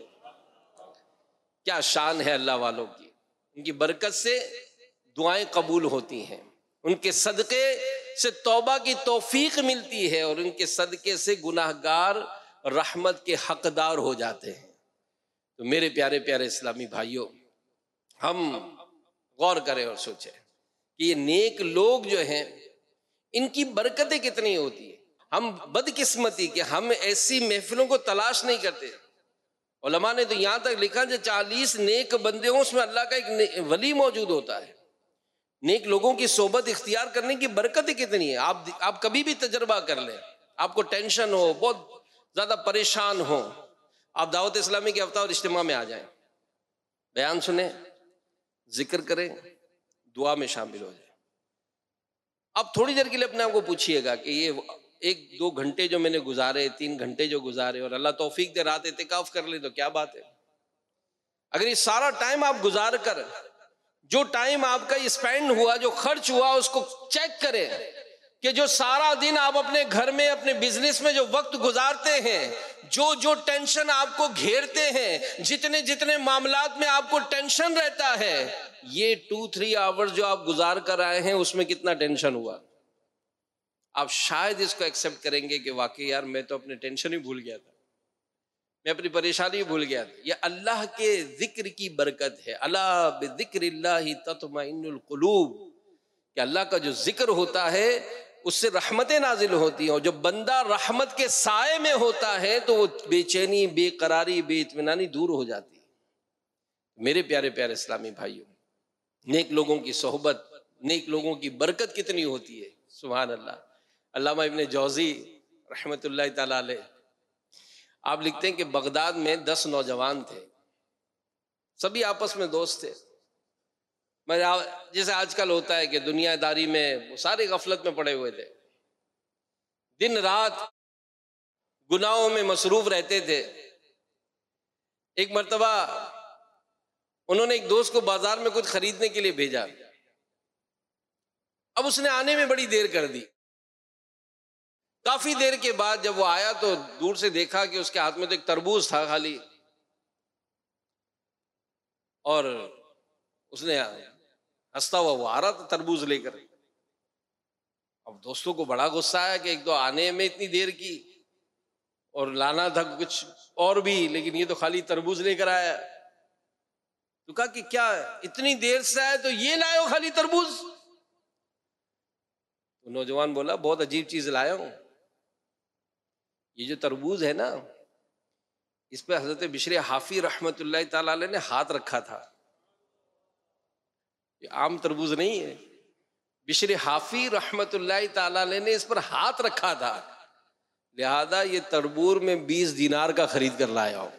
کیا شان ہے اللہ والوں کی، ان کی برکت سے دعائیں قبول ہوتی ہیں، ان کے صدقے سے توبہ کی توفیق ملتی ہے، اور ان کے صدقے سے گناہ گار رحمت کے حقدار ہو جاتے ہیں۔ تو میرے پیارے پیارے اسلامی بھائیوں، ہم غور کریں اور سوچیں کہ یہ نیک لوگ جو ہیں ان کی برکتیں کتنی ہوتی ہیں۔ ہم بدقسمتی کہ ہم ایسی محفلوں کو تلاش نہیں کرتے۔ علماء نے تو یہاں تک لکھا جو چالیس نیک بندے ہوں اس میں اللہ کا ایک ولی موجود ہوتا ہے۔ نیک لوگوں کی صحبت اختیار کرنے کی برکتیں کتنی ہیں، آپ آپ کبھی بھی تجربہ کر لیں۔ آپ کو ٹینشن ہو، بہت زیادہ پریشان ہو، آپ دعوت اسلامی کے ہفتہ اور اجتماع میں آ جائیں، بیان سنیں، ذکر کریں، دعا میں شامل ہو جائیں۔ آپ تھوڑی دیر کے لیے اپنے آپ کو پوچھئے گا کہ یہ ایک دو گھنٹے جو میں نے گزارے، تین گھنٹے جو گزارے، اور اللہ توفیق دے رات اعتکاف کر لے تو کیا بات ہے۔ اگر یہ سارا ٹائم آپ گزار کر، جو ٹائم آپ کا اسپینڈ ہوا، جو خرچ ہوا، اس کو چیک کریں کہ جو سارا دن آپ اپنے گھر میں، اپنے بزنس میں جو وقت گزارتے ہیں، جو جو ٹینشن آپ کو گھیرتے ہیں، جتنے جتنے معاملات میں آپ کو ٹینشن رہتا ہے، یہ ٹو تھری آور جو آپ گزار کر آئے ہیں اس میں کتنا ٹینشن ہوا۔ آپ شاید اس کو ایکسپٹ کریں گے کہ واقعی یار میں تو اپنے ٹینشن ہی بھول گیا تھا، میں اپنی پریشانی بھول گیا تھا۔ یہ اللہ کے ذکر کی برکت ہے۔ الا بذکر اللہ تطمئن القلوب، کہ اللہ کا جو ذکر ہوتا ہے اس سے رحمتیں نازل ہوتی ہیں، اور جب بندہ رحمت کے سائے میں ہوتا ہے تو وہ بے چینی، بے قراری، بے اطمینانی دور ہو جاتی ہے۔ میرے پیارے پیارے اسلامی بھائیوں، نیک لوگوں کی صحبت، نیک لوگوں کی برکت کتنی ہوتی ہے، سبحان اللہ۔ علامہ ابن جوزی رحمت اللہ تعالی علیہ، آپ لکھتے ہیں کہ بغداد میں دس نوجوان تھے، سبھی آپس میں دوست تھے۔ جیسے آج کل ہوتا ہے کہ دنیا داری میں وہ سارے غفلت میں پڑے ہوئے تھے، دن رات گناہوں میں مصروف رہتے تھے۔ ایک مرتبہ انہوں نے ایک دوست کو بازار میں کچھ خریدنے کے لیے بھیجا، اب اس نے آنے میں بڑی دیر کر دی۔ کافی دیر کے بعد جب وہ آیا تو دور سے دیکھا کہ اس کے ہاتھ میں تو ایک تربوز تھا خالی، اور اس نے ہنستا ہوا وہ آ رہا تھا تربوز لے کر۔ اب دوستوں کو بڑا غصہ آیا کہ ایک تو آنے میں اتنی دیر کی اور لانا تھا کچھ اور بھی، لیکن یہ تو خالی تربوز لے کر آیا۔ تو کہا کہ کیا اتنی دیر سے آئے تو یہ لائے ہو خالی تربوز؟ تو نوجوان بولا بہت عجیب چیز لایا ہوں، یہ جو تربوز ہے نا اس پہ حضرت بشر حافی رحمت اللہ تعالی علیہ نے ہاتھ رکھا تھا، یہ عام تربوز نہیں ہے، بشر حافی رحمت اللہ تعالی علیہ نے اس پر ہاتھ رکھا تھا، لہذا یہ تربور میں بیس دینار کا خرید کر لایا ہوں۔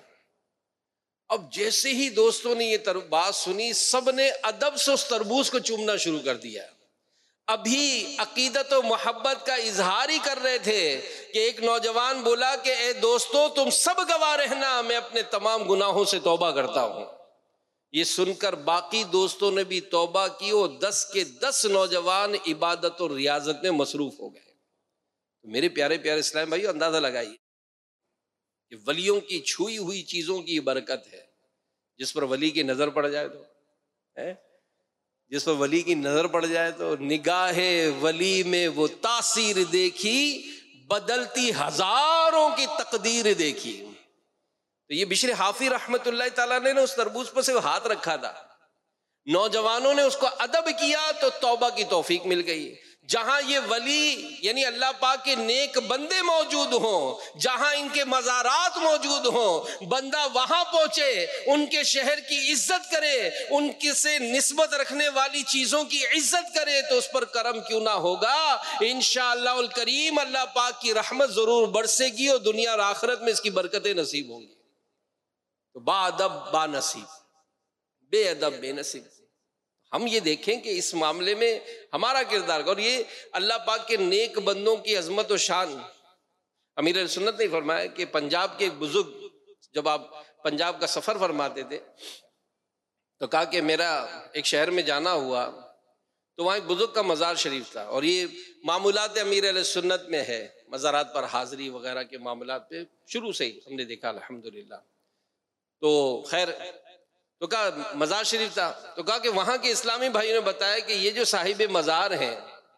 اب جیسے ہی دوستوں نے یہ بات سنی، سب نے ادب سے اس تربوز کو چومنا شروع کر دیا۔ ابھی عقیدت و محبت کا اظہار ہی کر رہے تھے کہ ایک نوجوان بولا کہ اے دوستو تم سب گواہ رہنا، میں اپنے تمام گناہوں سے توبہ کرتا ہوں۔ یہ سن کر باقی دوستوں نے بھی توبہ کی اور دس کے دس نوجوان عبادت اور ریاضت میں مصروف ہو گئے۔ میرے پیارے پیارے اسلام بھائیو، اندازہ لگائیے کہ ولیوں کی چھوئی ہوئی چیزوں کی برکت ہے۔ جس پر ولی کی نظر پڑ جائے تو ہے، جس پر ولی کی نظر پڑ جائے تو نگاہ ولی میں وہ تاثیر دیکھی، بدلتی ہزاروں کی تقدیر دیکھی۔ تو یہ بشر حافی رحمت اللہ تعالیٰ نے اس تربوز پر سے ہاتھ رکھا تھا، نوجوانوں نے اس کو ادب کیا تو توبہ کی توفیق مل گئی۔ جہاں یہ ولی یعنی اللہ پاک کے نیک بندے موجود ہوں، جہاں ان کے مزارات موجود ہوں، بندہ وہاں پہنچے، ان کے شہر کی عزت کرے، ان کے سے نسبت رکھنے والی چیزوں کی عزت کرے تو اس پر کرم کیوں نہ ہوگا؟ انشاءاللہ الکریم اللہ پاک کی رحمت ضرور برسے گی اور دنیا اور آخرت میں اس کی برکتیں نصیب ہوں گی۔ تو با ادب با نصیب، بے ادب بے نصیب۔ ہم یہ دیکھیں کہ اس معاملے میں ہمارا کردار، اور یہ اللہ پاک کے نیک بندوں کی عظمت و شان۔ امیر اہل سنت نے فرمایا کہ پنجاب کے ایک بزرگ جب آپ پنجاب کا سفر فرماتے تھے تو کہا کہ میرا ایک شہر میں جانا ہوا تو وہاں ایک بزرگ کا مزار شریف تھا، اور یہ معمولات امیر اہل سنت میں ہے، مزارات پر حاضری وغیرہ کے معاملات پہ شروع سے ہی ہم نے دیکھا الحمدللہ۔ تو خیر، تو کہا مزار شریف تھا، تو کہا کہ وہاں کے اسلامی بھائیوں نے بتایا کہ یہ جو صاحب مزار ہیں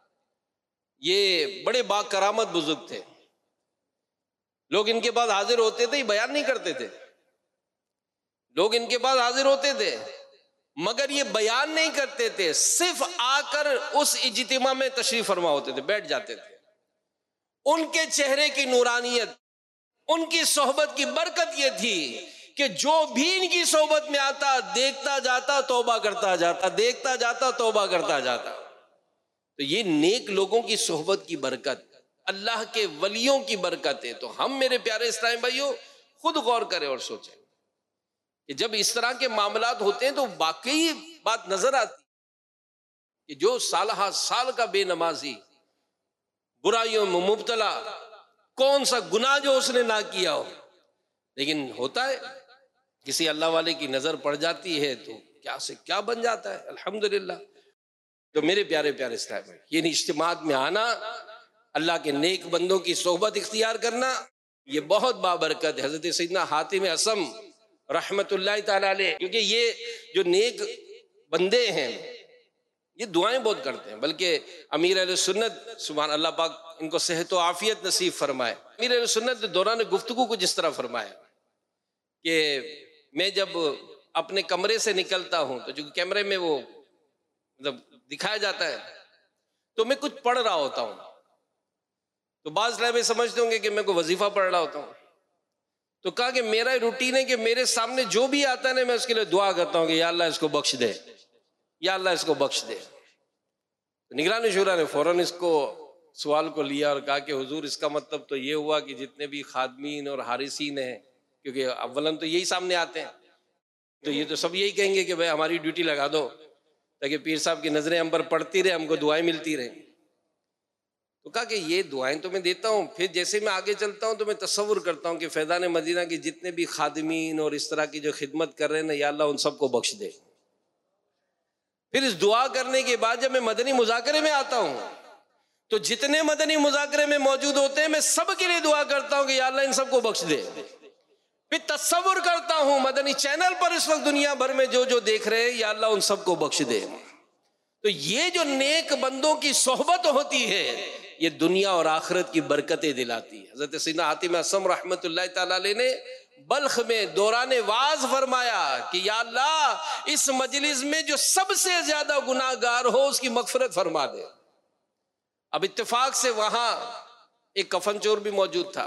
یہ بڑے با کرامت بزرگ تھے، لوگ ان کے پاس حاضر ہوتے تھے، یہ بیان نہیں کرتے تھے، لوگ ان کے پاس حاضر ہوتے تھے مگر یہ بیان نہیں کرتے تھے، صرف آ کر اس اجتماع میں تشریف فرما ہوتے تھے، بیٹھ جاتے تھے۔ ان کے چہرے کی نورانیت، ان کی صحبت کی برکت یہ تھی کہ جو بھی ان کی صحبت میں آتا دیکھتا جاتا توبہ کرتا جاتا، دیکھتا جاتا توبہ کرتا جاتا۔ تو یہ نیک لوگوں کی صحبت کی برکت، اللہ کے ولیوں کی برکت ہے۔ تو ہم میرے پیارے اسلامی بھائیوں خود غور کریں اور سوچیں کہ جب اس طرح کے معاملات ہوتے ہیں تو واقعی بات نظر آتی کہ جو سالہ سال کا بے نمازی برائیوں میں مبتلا، کون سا گناہ جو اس نے نہ کیا ہو، لیکن ہوتا ہے کسی اللہ والے کی نظر پڑ جاتی ہے تو کیا سے کیا بن جاتا ہے، الحمدللہ۔ تو میرے پیارے پیارے اسلام ہے، یہ اجتماعات میں آنا، اللہ کے نیک بندوں کی صحبت اختیار کرنا، یہ بہت بابرکت ہے۔ حضرت سیدنا حاتم اصم رحمت اللہ تعالی علیہ، کیونکہ یہ جو نیک بندے ہیں یہ دعائیں بہت کرتے ہیں، بلکہ امیر اہل سنت سبحان اللہ پاک ان کو صحت و عافیت نصیب فرمائے، امیر اہل سنت دوران گفتگو کو جس طرح فرمایا کہ میں جب اپنے کمرے سے نکلتا ہوں تو جو کیمرے میں وہ مطلب دکھایا جاتا ہے تو میں کچھ پڑھ رہا ہوتا ہوں، تو بعض لوگ سمجھتے ہوں گے کہ میں کوئی وظیفہ پڑھ رہا ہوتا ہوں، تو کہا کہ میرا روٹین ہے کہ میرے سامنے جو بھی آتا ہے نا میں اس کے لیے دعا کرتا ہوں کہ یا اللہ اس کو بخش دے، یا اللہ اس کو بخش دے۔ نگران شورا نے فوراً اس کو سوال کو لیا اور کہا کہ حضور اس کا مطلب تو یہ ہوا کہ جتنے بھی خادمین اور حارسین ہیں، کیونکہ اولاً تو یہی سامنے آتے ہیں، تو یہ تو سب یہی کہیں گے کہ بھائی ہماری ڈیوٹی لگا دو تاکہ پیر صاحب کی نظریں ہم پر پڑتی رہے، ہم کو دعائیں ملتی رہیں۔ تو کہا کہ یہ دعائیں تو میں دیتا ہوں، پھر جیسے میں آگے چلتا ہوں تو میں تصور کرتا ہوں کہ فیضان مدینہ کی جتنے بھی خادمین اور اس طرح کی جو خدمت کر رہے ہیں نا، یا اللہ ان سب کو بخش دے۔ پھر اس دعا کرنے کے بعد جب میں مدنی مذاکرے میں آتا ہوں تو جتنے مدنی مذاکرے میں موجود ہوتے ہیں میں سب کے لیے دعا کرتا ہوں کہ یا اللہ ان سب کو بخش دے۔ پھر تصور کرتا ہوں مدنی چینل پر اس وقت دنیا بھر میں جو جو دیکھ رہے ہیں، یا اللہ ان سب کو بخش دے۔ تو یہ جو نیک بندوں کی صحبت ہوتی ہے یہ دنیا اور آخرت کی برکتیں دلاتی ہے۔ حضرت سیدنا حاتم اصم رحمت اللہ تعالی علیہ نے بلخ میں دوران واعظ فرمایا کہ یا اللہ اس مجلس میں جو سب سے زیادہ گناہ گار ہو اس کی مغفرت فرما دے۔ اب اتفاق سے وہاں ایک کفن چور بھی موجود تھا،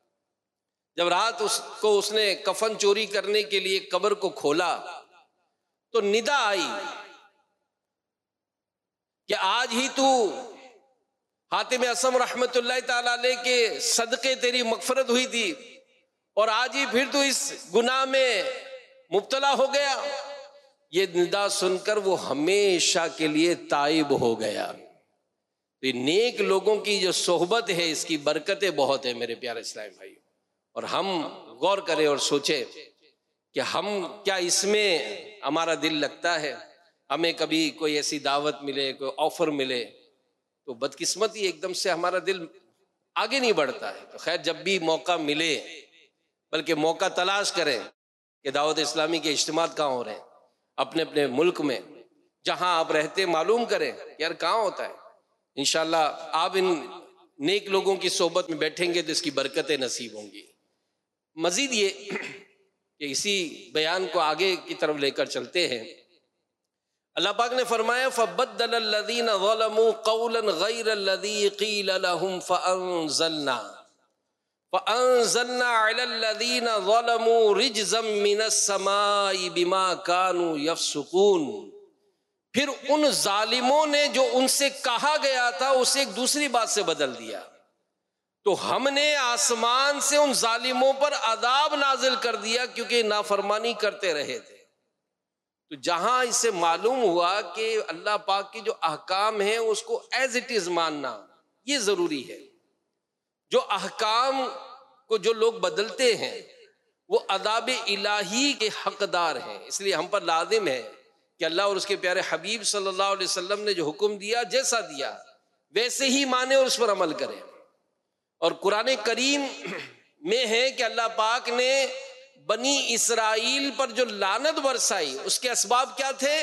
جب رات اس کو اس نے کفن چوری کرنے کے لیے قبر کو کھولا تو ندا آئی کہ آج ہی تو حاتم اصم رحمت اللہ تعالی علیہ کے صدقے تیری مغفرت ہوئی تھی اور آج ہی پھر تو اس گناہ میں مبتلا ہو گیا۔ یہ ندا سن کر وہ ہمیشہ کے لیے تائب ہو گیا۔ تو نیک لوگوں کی جو صحبت ہے اس کی برکتیں بہت ہیں میرے پیارے اسلامی بھائی، اور ہم غور کریں اور سوچیں کہ ہم کیا اس میں ہمارا دل لگتا ہے؟ ہمیں کبھی کوئی ایسی دعوت ملے، کوئی آفر ملے تو بدقسمتی ایک دم سے ہمارا دل آگے نہیں بڑھتا ہے۔ تو خیر جب بھی موقع ملے بلکہ موقع تلاش کریں کہ دعوت اسلامی کے اجتماعات کہاں ہو رہے ہیں، اپنے اپنے ملک میں جہاں آپ رہتے معلوم کریں یار کہاں ہوتا ہے۔ انشاءاللہ آپ ان نیک لوگوں کی صحبت میں بیٹھیں گے تو اس کی برکتیں نصیب ہوں گی۔ مزید یہ کہ اسی بیان کو آگے کی طرف لے کر چلتے ہیں، اللہ پاک نے فرمایا فَبَدَّلَ الَّذِينَ ظَلَمُوا قَوْلًا غَيْرَ الَّذِي قِيلَ لَهُمْ فَأَنزَلْنَا فَأَنزَلْنَا عَلَى الَّذِينَ ظَلَمُوا رِجْزًا مِّنَ السَّمَاءِ بِمَا كَانُوا يَفْسُقُونَ۔ پھر ان ظالموں نے جو ان سے کہا گیا تھا اسے ایک دوسری بات سے بدل دیا، تو ہم نے آسمان سے ان ظالموں پر عذاب نازل کر دیا کیونکہ نافرمانی کرتے رہے تھے۔ تو جہاں اس سے معلوم ہوا کہ اللہ پاک کے جو احکام ہیں اس کو ایز اٹ از ماننا یہ ضروری ہے۔ جو احکام کو جو لوگ بدلتے ہیں وہ عذاب الہی کے حقدار ہیں، اس لیے ہم پر لازم ہے کہ اللہ اور اس کے پیارے حبیب صلی اللہ علیہ وسلم نے جو حکم دیا جیسا دیا ویسے ہی مانے اور اس پر عمل کریں۔ اور قرآن کریم میں ہے کہ اللہ پاک نے بنی اسرائیل پر جو لعنت برسائی اس کے اسباب کیا تھے؟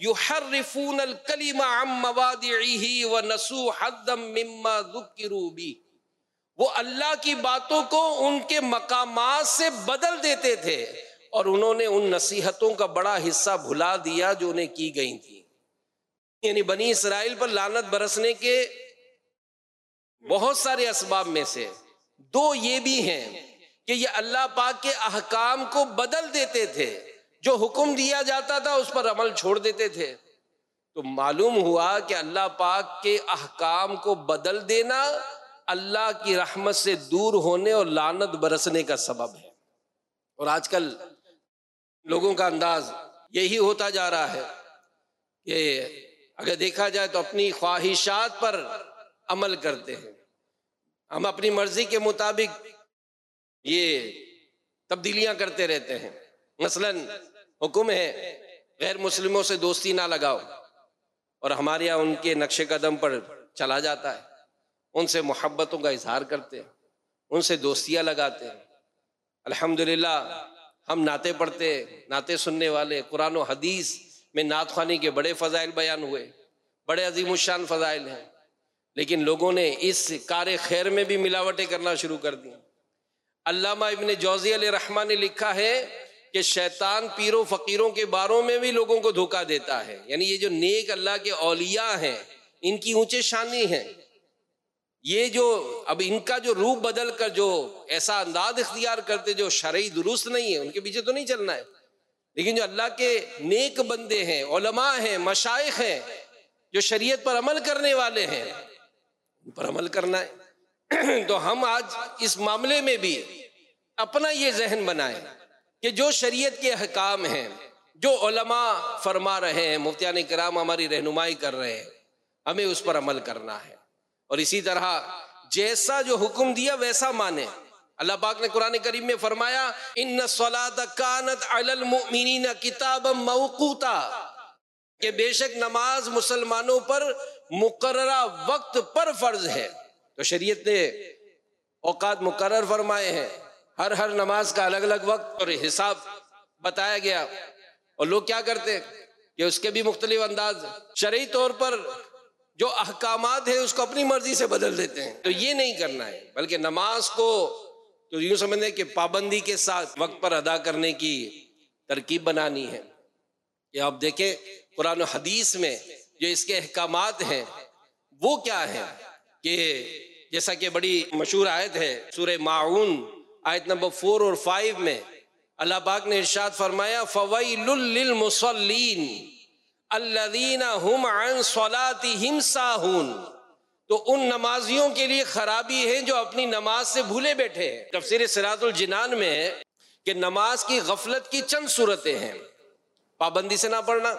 یحرفون الکلم عن مواضعہ ونسوا حظا مما ذکروا بہ، وہ اللہ کی باتوں کو ان کے مقامات سے بدل دیتے تھے اور انہوں نے ان نصیحتوں کا بڑا حصہ بھلا دیا جو انہیں کی گئی تھی۔ یعنی بنی اسرائیل پر لعنت برسنے کے بہت سارے اسباب میں سے دو یہ بھی ہیں کہ یہ اللہ پاک کے احکام کو بدل دیتے تھے، جو حکم دیا جاتا تھا اس پر عمل چھوڑ دیتے تھے۔ تو معلوم ہوا کہ اللہ پاک کے احکام کو بدل دینا اللہ کی رحمت سے دور ہونے اور لعنت برسنے کا سبب ہے۔ اور آج کل لوگوں کا انداز یہی ہوتا جا رہا ہے کہ اگر دیکھا جائے تو اپنی خواہشات پر عمل کرتے ہیں، ہم اپنی مرضی کے مطابق یہ تبدیلیاں کرتے رہتے ہیں. مثلا حکم ہے غیر مسلموں سے دوستی نہ لگاؤ، اور ہمارے یہاں ان کے نقش قدم پر چلا جاتا ہے، ان سے محبتوں کا اظہار کرتے ہیں، ان سے دوستیاں لگاتے ہیں. الحمدللہ ہم نعتیں پڑھتے ہیں، نعتیں سننے والے، قرآن و حدیث میں نعت خوانی کے بڑے فضائل بیان ہوئے، بڑے عظیم الشان فضائل ہیں، لیکن لوگوں نے اس کار خیر میں بھی ملاوٹیں کرنا شروع کر دی. علامہ ابن جوزی علیہ رحمہ نے لکھا ہے کہ شیطان پیروں فقیروں کے باروں میں بھی لوگوں کو دھوکہ دیتا ہے. یعنی یہ جو نیک اللہ کے اولیاء ہیں ان کی اونچے شانی ہیں، یہ جو اب ان کا جو روپ بدل کر جو ایسا انداز اختیار کرتے جو شرعی درست نہیں ہے، ان کے پیچھے تو نہیں چلنا ہے، لیکن جو اللہ کے نیک بندے ہیں، علماء ہیں، مشائخ ہیں، جو شریعت پر عمل کرنے والے ہیں، ان پر عمل کرنا ہے. تو ہم آج اس معاملے میں بھی اپنا یہ ذہن بنائیں کہ جو شریعت کے احکام ہیں، جو علماء فرما رہے ہیں، مفتیان کرام ہماری رہنمائی کر رہے ہیں، ہمیں اس پر عمل کرنا ہے. اور اسی طرح جیسا جو حکم دیا ویسا مانے. اللہ پاک نے قرآن کریم میں فرمایا ان الصلاۃ کانت علی المؤمنین کتابا موقوتا، کہ بے شک نماز مسلمانوں پر مقررہ وقت پر فرض ہے. تو شریعت نے اوقات مقرر فرمائے ہیں، ہر ہر نماز کا الگ الگ وقت اور حساب بتایا گیا. اور لوگ کیا کرتے کہ اس کے بھی مختلف انداز، شرعی طور پر جو احکامات ہیں اس کو اپنی مرضی سے بدل دیتے ہیں. تو یہ نہیں کرنا ہے، بلکہ نماز کو تو یوں سمجھیں کہ پابندی کے ساتھ وقت پر ادا کرنے کی ترکیب بنانی ہے. کہ آپ دیکھیں قرآن و حدیث میں جو اس کے احکامات ہیں وہ کیا ہیں، کہ جیسا کہ بڑی مشہور آیت ہے سورہ ماعون آیت نمبر فور اور فائیو میں اللہ پاک نے ارشاد فرمایا فویل للمصلین الذین هم عن صلاتهم ساہون. تو ان نمازیوں کے لیے خرابی ہے جو اپنی نماز سے بھولے بیٹھے ہیں. تفسیر صراط الجنان میں ہے کہ نماز کی غفلت کی چند صورتیں ہیں: پابندی سے نہ پڑھنا،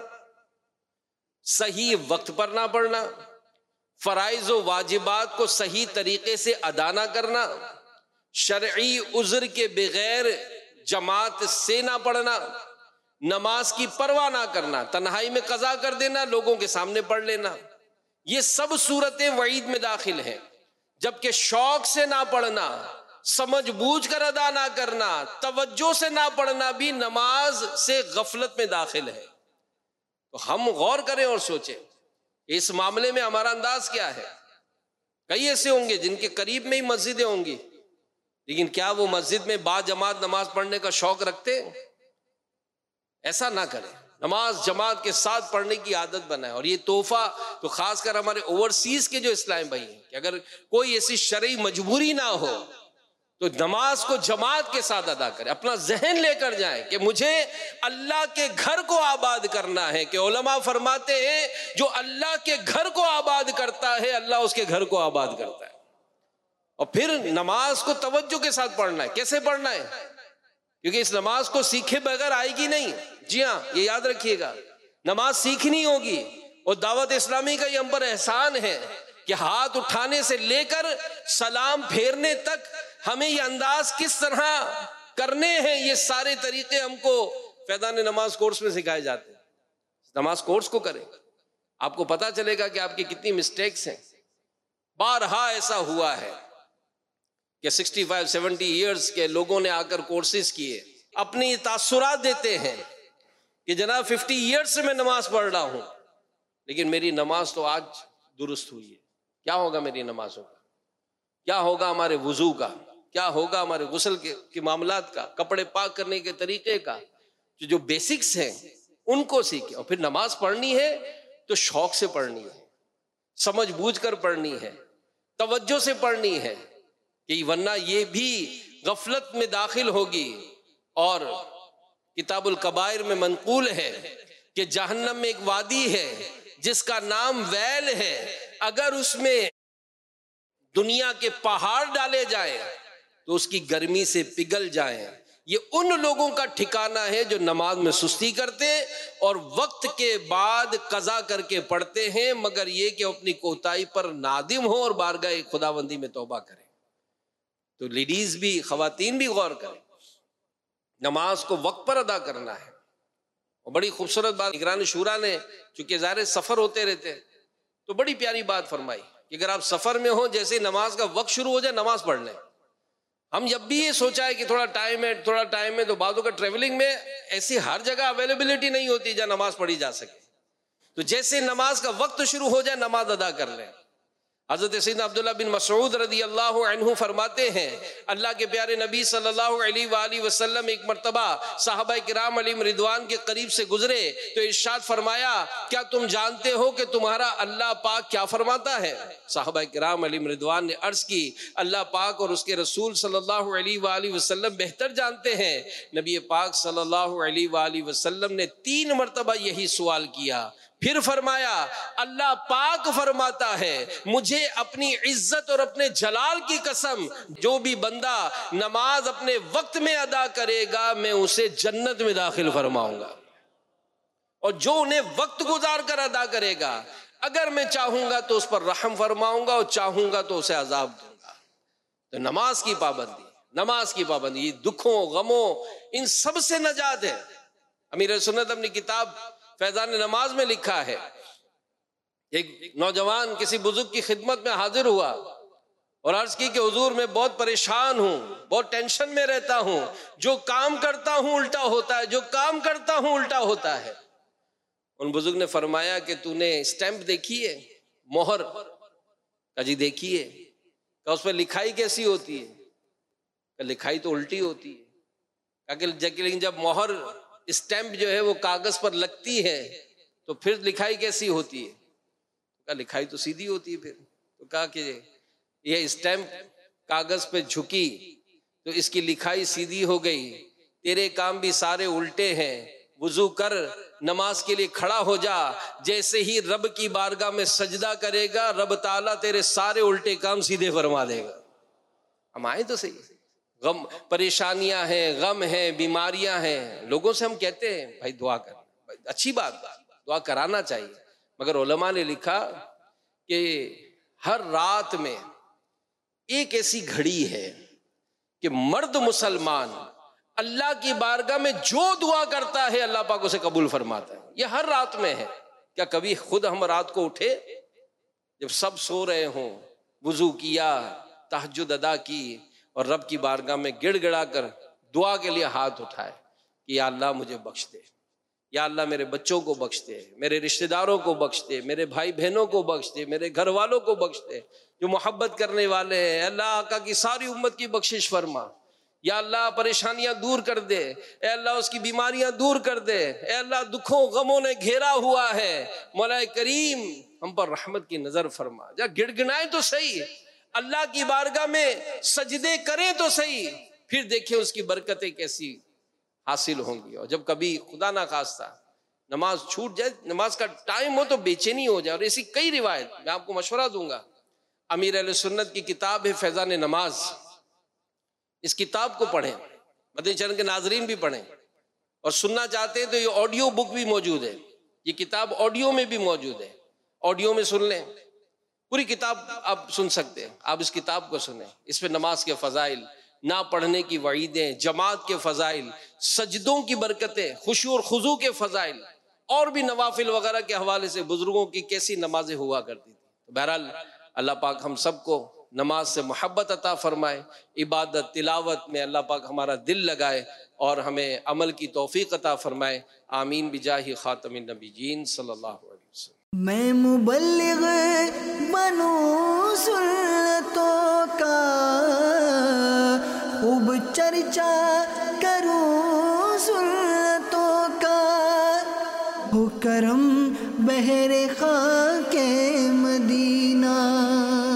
صحیح وقت پر نہ پڑھنا، فرائض و واجبات کو صحیح طریقے سے ادا نہ کرنا، شرعی عذر کے بغیر جماعت سے نہ پڑھنا، نماز کی پرواہ نہ کرنا، تنہائی میں قضا کر دینا، لوگوں کے سامنے پڑھ لینا. یہ سب صورتیں وعید میں داخل ہیں. جبکہ شوق سے نہ پڑھنا، سمجھ بوجھ کر ادا نہ کرنا، توجہ سے نہ پڑھنا بھی نماز سے غفلت میں داخل ہے. تو ہم غور کریں اور سوچیں اس معاملے میں ہمارا انداز کیا ہے. کئی ایسے ہوں گے جن کے قریب میں ہی مسجدیں ہوں گی، لیکن کیا وہ مسجد میں با جماعت نماز پڑھنے کا شوق رکھتے؟ ایسا نہ کریں، نماز جماعت کے ساتھ پڑھنے کی عادت بنائیں. اور یہ تحفہ تو خاص کر ہمارے اوورسیز کے جو اسلام بھائی ہیں کہ اگر کوئی ایسی شرعی مجبوری نہ ہو تو نماز کو جماعت کے ساتھ ادا کریں. اپنا ذہن لے کر جائیں کہ مجھے اللہ کے گھر کو آباد کرنا ہے. کہ علماء فرماتے ہیں جو اللہ کے گھر کو آباد کرتا ہے اللہ اس کے گھر کو آباد کرتا ہے. اور پھر نماز کو توجہ کے ساتھ پڑھنا ہے. کیسے پڑھنا ہے؟ کیونکہ اس نماز کو سیکھے بغیر آئے گی نہیں. جی ہاں، یہ یاد رکھیے گا، نماز سیکھنی ہوگی. اور دعوت اسلامی کا یہ ہم پر احسان ہے کہ ہاتھ اٹھانے سے لے کر سلام پھیرنے تک ہمیں یہ انداز کس طرح کرنے ہیں، یہ سارے طریقے ہم کو فیضان نماز کورس میں سکھائے جاتے ہیں. نماز کورس کو کریں، آپ کو پتا چلے گا کہ آپ کی کتنی مسٹیکس ہیں. بارہا ایسا ہوا ہے کہ سکسٹی فائیو سیونٹی ایئرز کے لوگوں نے آ کر کورسز کیے، اپنی تاثرات دیتے ہیں کہ جناب ففٹی ایئرز سے میں نماز پڑھ رہا ہوں لیکن میری نماز تو آج درست ہوئی ہے. کیا ہوگا میری نمازوں کا؟ کیا ہوگا ہمارے وضو کا؟ کیا ہوگا ہمارے غسل کے, کے معاملات کا، کپڑے پاک کرنے کے طریقے کا؟ جو جو بیسکس ہیں ان کو سیکھیں. اور پھر نماز پڑھنی ہے تو شوق سے پڑھنی ہے، سمجھ بوجھ کر پڑھنی ہے، توجہ سے پڑھنی ہے، کہ ورنہ یہ بھی غفلت میں داخل ہوگی. اور کتاب الکبائر میں منقول ہے کہ جہنم میں ایک وادی ہے جس کا نام ویل ہے، اگر اس میں دنیا کے پہاڑ ڈالے جائیں تو اس کی گرمی سے پگھل جائیں. یہ ان لوگوں کا ٹھکانہ ہے جو نماز میں سستی کرتے اور وقت کے بعد قضا کر کے پڑھتے ہیں، مگر یہ کہ اپنی کوتاہی پر نادم ہو اور بارگاہ خداوندی میں توبہ کریں. تو لیڈیز بھی، خواتین بھی غور کریں، نماز کو وقت پر ادا کرنا ہے۔ اور بڑی خوبصورت بات نگران شورا نے، چونکہ ظاہر سفر ہوتے رہتے ہیں، تو بڑی پیاری بات فرمائی کہ اگر آپ سفر میں ہو، جیسے نماز کا وقت شروع ہو جائے نماز پڑھ لیں۔ ہم جب بھی یہ سوچا ہے کہ تھوڑا ٹائم ہے تھوڑا ٹائم ہے، تو بعضوں کا ٹریولنگ میں ایسی ہر جگہ اویلیبلٹی نہیں ہوتی جہاں نماز پڑھی جا سکے، تو جیسے نماز کا وقت شروع ہو جائے نماز ادا کر لیں۔ حضرت سیدنا عبداللہ بن مسعود رضی اللہ عنہ فرماتے ہیں، اللہ کے پیارے نبی صلی اللہ علیہ وآلہ وسلم ایک مرتبہ صحابہ کرام علیہم رضوان کے قریب سے گزرے تو ارشاد فرمایا، کیا تم جانتے ہو کہ تمہارا اللہ پاک کیا فرماتا ہے؟ صحابہ کرام علیہم رضوان نے عرض کی، اللہ پاک اور اس کے رسول صلی اللہ علیہ وآلہ وسلم بہتر جانتے ہیں۔ نبی پاک صلی اللہ علیہ وآلہ وسلم نے تین مرتبہ یہی سوال کیا، پھر فرمایا، اللہ پاک فرماتا ہے، مجھے اپنی عزت اور اپنے جلال کی قسم، جو بھی بندہ نماز اپنے وقت میں ادا کرے گا میں اسے جنت میں داخل فرماؤں گا، اور جو انہیں وقت گزار کر ادا کرے گا اگر میں چاہوں گا تو اس پر رحم فرماؤں گا اور چاہوں گا تو اسے عذاب دوں گا۔ تو نماز کی پابندی، نماز کی پابندی، یہ دکھوں غموں ان سب سے نجات ہے۔ امیر سنت اپنی کتاب فیضان نماز میں لکھا ہے، ایک نوجوان کسی بزرگ کی خدمت میں حاضر ہوا اور عرض کی کہ حضور میں بہت پریشان ہوں، بہت ٹینشن میں رہتا ہوں، جو کام کرتا ہوں الٹا ہوتا ہے، جو کام کرتا ہوں الٹا ہوتا ہے۔ ان بزرگ نے فرمایا کہ تو نے اسٹیمپ دیکھی ہے، مہر؟ کہا جی دیکھی ہے۔ کہا اس پہ لکھائی کیسی ہوتی ہے؟ کہ لکھائی تو الٹی ہوتی ہے۔ کہ لیکن جب مہر اسٹیمپ جو ہے وہ کاغذ پر لگتی ہے تو پھر لکھائی کیسی ہوتی ہے؟ کہا لکھائی تو سیدھی ہوتی ہے پھر۔ تو کہا کہ یہ اسٹیمپ کاغذ پہ جھکی تو اس کی لکھائی سیدھی ہو گئی، تیرے کام بھی سارے الٹے ہیں، وضو کر نماز کے لیے کھڑا ہو جا، جیسے ہی رب کی بارگاہ میں سجدہ کرے گا رب تعالیٰ تیرے سارے الٹے کام سیدھے فرما دے گا۔ ہم آئیں تو صحیح، غم پریشانیاں ہیں، غم ہیں، بیماریاں ہیں، لوگوں سے ہم کہتے ہیں بھائی دعا کر، اچھی بات، دعا کرانا چاہیے، مگر علماء نے لکھا کہ ہر رات میں ایک ایسی گھڑی ہے کہ مرد مسلمان اللہ کی بارگاہ میں جو دعا کرتا ہے اللہ پاک اسے قبول فرماتا ہے۔ یہ ہر رات میں ہے۔ کیا کبھی خود ہم رات کو اٹھے جب سب سو رہے ہوں، وضو کیا، تہجد ادا کی اور رب کی بارگاہ میں گڑ گڑا کر دعا کے لیے ہاتھ اٹھائے کہ یا اللہ مجھے بخش دے، یا اللہ میرے بچوں کو بخش دے، میرے رشتہ داروں کو بخش دے، میرے بھائی بہنوں کو بخش دے، میرے گھر والوں کو بخش دے، جو محبت کرنے والے ہیں، اللہ آقا کی ساری امت کی بخشش فرما، یا اللہ پریشانیاں دور کر دے، اے اللہ اس کی بیماریاں دور کر دے، اے اللہ دکھوں غموں نے گھیرا ہوا ہے، مولا کریم ہم پر رحمت کی نظر فرما۔ جا گڑ گڑائیں تو صحیح، اللہ کی بارگاہ میں سجدے کریں تو صحیح، پھر دیکھیں اس کی برکتیں کیسی حاصل ہوں گی۔ اور جب کبھی خدا نہ خواستہ نماز چھوٹ جائے، نماز کا ٹائم ہو تو بے چینی ہو جائے، اور ایسی کئی روایت میں آپ کو مشورہ دوں گا، امیر اہل سنت کی کتاب ہے فیضان نماز، اس کتاب کو پڑھیں، مدنی چینل کے ناظرین بھی پڑھیں، اور سننا چاہتے ہیں تو یہ آڈیو بک بھی موجود ہے، یہ کتاب آڈیو میں بھی موجود ہے، آڈیو میں سن لیں، پوری کتاب آپ سن سکتے ہیں، آپ اس کتاب کو سنیں، اس پہ نماز کے فضائل، نہ پڑھنے کی وعیدیں، جماعت کے فضائل، سجدوں کی برکتیں، خشوع اور خضوع کے فضائل، اور بھی نوافل وغیرہ کے حوالے سے بزرگوں کی کیسی نمازیں ہوا کرتی تھی۔ بہرحال اللہ پاک ہم سب کو نماز سے محبت عطا فرمائے، عبادت تلاوت میں اللہ پاک ہمارا دل لگائے اور ہمیں عمل کی توفیق عطا فرمائے، آمین بجاہ خاتم النبیین صلی اللہ علیہ وسلم۔ میں مبلغ بنوں سنتوں کا، خوب چرچا کروں سنتوں کا، ہو کرم بہر خاک مدینہ۔